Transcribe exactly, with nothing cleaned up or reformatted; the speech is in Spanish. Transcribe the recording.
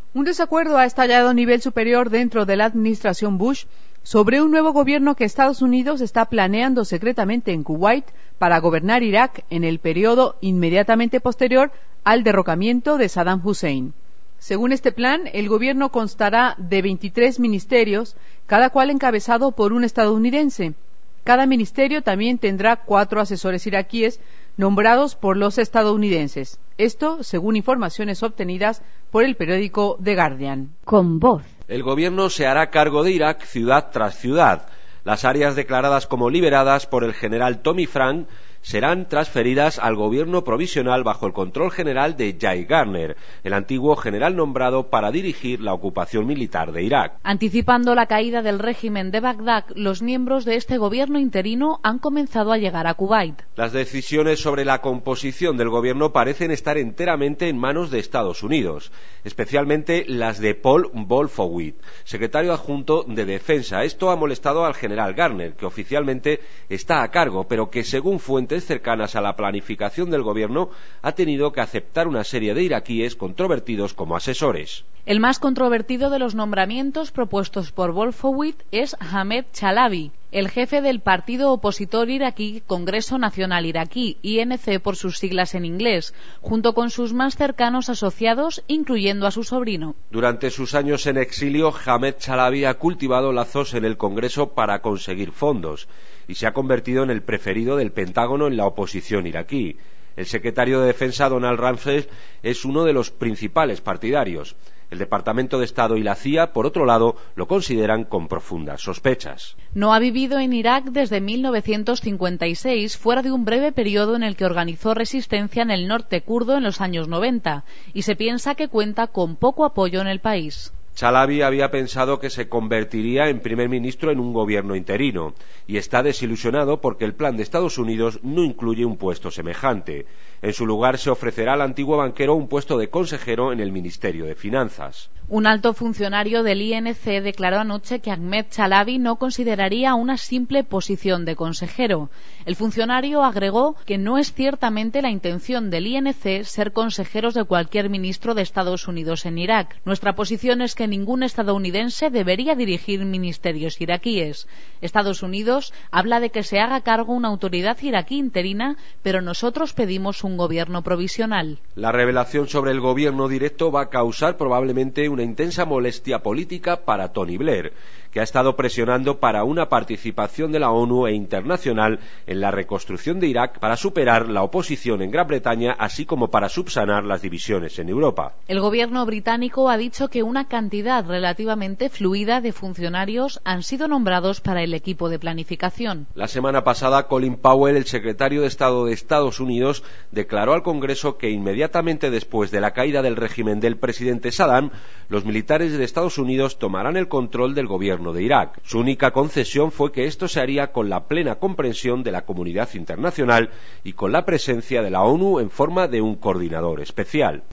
Un desacuerdo ha estallado a nivel superior dentro de la administración Bush sobre un nuevo gobierno que Estados Unidos está planeando secretamente en Kuwait para gobernar Irak en el periodo inmediatamente posterior al derrocamiento de Saddam Hussein. Según este plan, el gobierno constará de veintitrés ministerios, cada cual encabezado por un estadounidense. Cada ministerio también tendrá cuatro asesores iraquíes nombrados por los estadounidenses. Esto, según informaciones obtenidas por el periódico The Guardian. Con voz. El gobierno se hará cargo de Irak ciudad tras ciudad. Las áreas declaradas como liberadas por el general Tommy Frank serán transferidas al gobierno provisional bajo el control general de Guy Gardner, el antiguo general nombrado para dirigir la ocupación militar de Irak. Anticipando la caída del régimen de Bagdad, los miembros de este gobierno interino han comenzado a llegar a Kuwait. Las decisiones sobre la composición del gobierno parecen estar enteramente en manos de Estados Unidos, especialmente las de Paul Wolfowitz, secretario adjunto de Defensa. Esto ha molestado al general Gardner, que oficialmente está a cargo, pero que según fuentes cercanas a la planificación del gobierno ha tenido que aceptar una serie de iraquíes controvertidos como asesores. El más controvertido de los nombramientos propuestos por Wolfowitz es Ahmed Chalabi, el jefe del partido opositor iraquí Congreso Nacional Iraquí, I N C por sus siglas en inglés, junto con sus más cercanos asociados, incluyendo a su sobrino. Durante sus años en exilio, Ahmed Chalabi ha cultivado lazos en el Congreso para conseguir fondos y se ha convertido en el preferido del Pentágono en la oposición iraquí. El secretario de Defensa, Donald Rumsfeld, es uno de los principales partidarios. El Departamento de Estado y la C I A, por otro lado, lo consideran con profundas sospechas. No ha vivido en Irak desde mil novecientos cincuenta y seis, fuera de un breve periodo en el que organizó resistencia en el norte kurdo en los años noventa, y se piensa que cuenta con poco apoyo en el país. Chalabi había pensado que se convertiría en primer ministro en un gobierno interino y está desilusionado porque el plan de Estados Unidos no incluye un puesto semejante. En su lugar se ofrecerá al antiguo banquero un puesto de consejero en el Ministerio de Finanzas. Un alto funcionario del I N C declaró anoche que Ahmed Chalabi no consideraría una simple posición de consejero. El funcionario agregó que no es ciertamente la intención del I N C ser consejeros de cualquier ministro de Estados Unidos en Irak. Nuestra posición es que ningún estadounidense debería dirigir ministerios iraquíes. Estados Unidos habla de que se haga cargo una autoridad iraquí interina, pero nosotros pedimos un gobierno provisional. La revelación sobre el gobierno directo va a causar probablemente una intensa molestia política para Tony Blair, que ha estado presionando para una participación de la ONU e internacional en la reconstrucción de Irak para superar la oposición en Gran Bretaña, así como para subsanar las divisiones en Europa. El gobierno británico ha dicho que una cantidad relativamente fluida de funcionarios han sido nombrados para el equipo de planificación. La semana pasada, Colin Powell, el secretario de Estado de Estados Unidos, declaró al Congreso que inmediatamente después de la caída del régimen del presidente Saddam, los militares de Estados Unidos tomarán el control del gobierno de Irak. Su única concesión fue que esto se haría con la plena comprensión de la comunidad internacional y con la presencia de la ONU en forma de un coordinador especial.